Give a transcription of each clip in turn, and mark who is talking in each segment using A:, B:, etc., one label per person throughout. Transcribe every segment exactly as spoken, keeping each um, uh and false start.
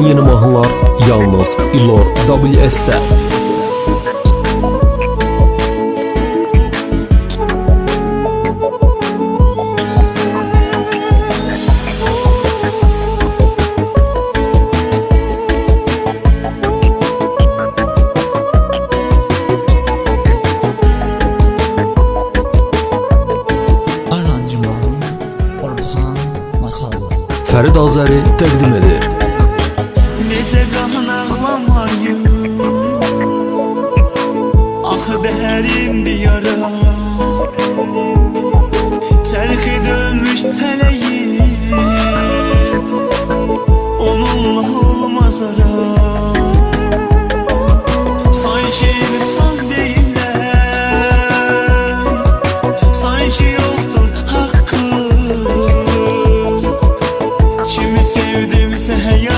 A: En yeni mahnılar yalnız İlor W S'də. Fərid Azəri təqdim edir.
B: Necə qan ağlamayım, axı dəhərindir yara, çərxi dönmüş fələyim, onunla olmaz ara. Sanki insan deyirlər, sanki yoxdur haqqı, kimi sevdimsə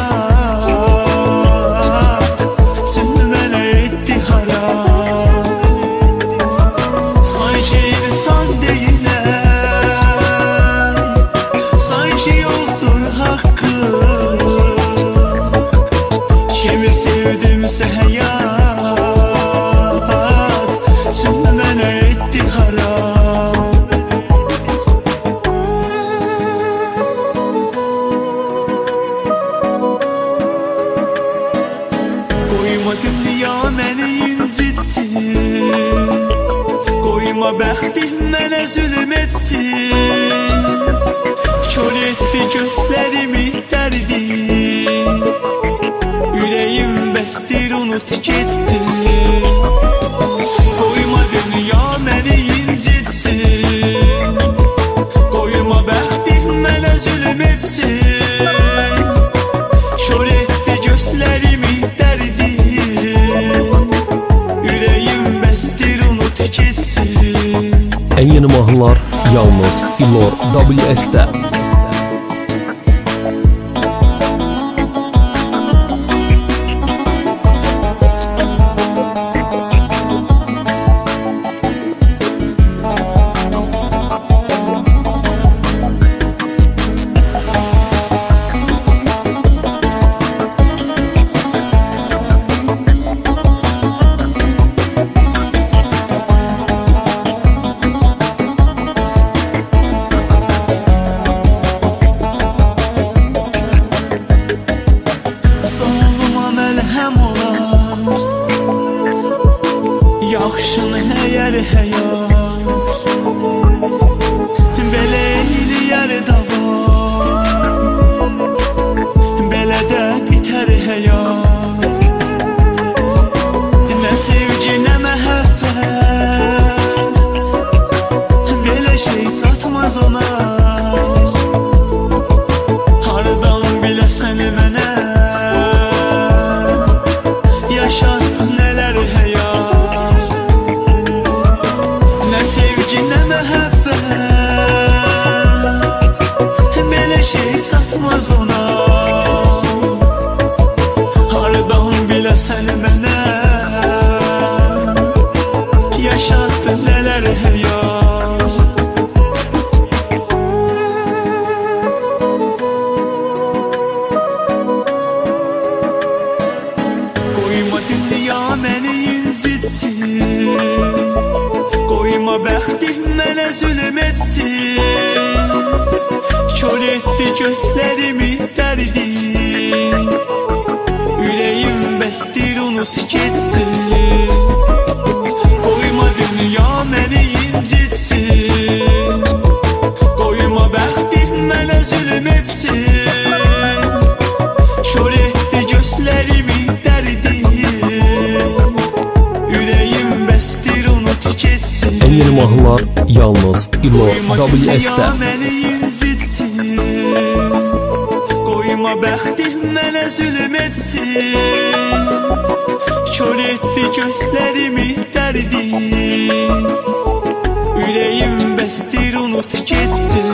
B: həyat, sünü mənə etdi hara. Sanki insan deyirlər, sanki yoxdur haqqı, kimi sevdimsə həyat, sünü mənə etdi hara. Qoyma dünya məni incitsin, qoyma bəxtim mənə zülm etsin, kör etdi gözlərimi dərdim, ürəyim bəsdir unut getsin. Qoyma dünya məni incitsin, qoyma bəxtim mənə zülm etsin, kör etdi gözlərimi dərdim, ürəyim bəsdir unut getsin.
A: En yeni mahnılar yalnız İlor W S'də.
B: Soluma məlhəm olar, yaxşını həyər həyat, belə eləyər davam, belə də bitər həyat. Nə sevgi, nə məhəbbət, belə şey çatmaz ona. Hardan biləsən mənə, yaşatdın nələr həyat. Nə sevgi, nə məhəbbət, belə şey çatmaz ona. Hardan biləsən mənə, yaşatdın nələr həyat. Qoyma dünya məni incitsin, qoyma bəxtim mənə zülm etsin, kör etdi gözlərimi dərdim, ürəyim bəsdir unut getsin. Qoyma dünya məni incitsin, qoyma bəxtim mənə zülm etsin, kör etdi gözlərimi dərdim, ürəyim bəsdir unut getsin.
A: En yeni mahnılar yalnız İlor W S'də.
B: Məni incitsin, qoyma bəxtim mənə zülm etsin, kör etdi gözlərimi dərdim, ürəyim bəsdir unut getsin.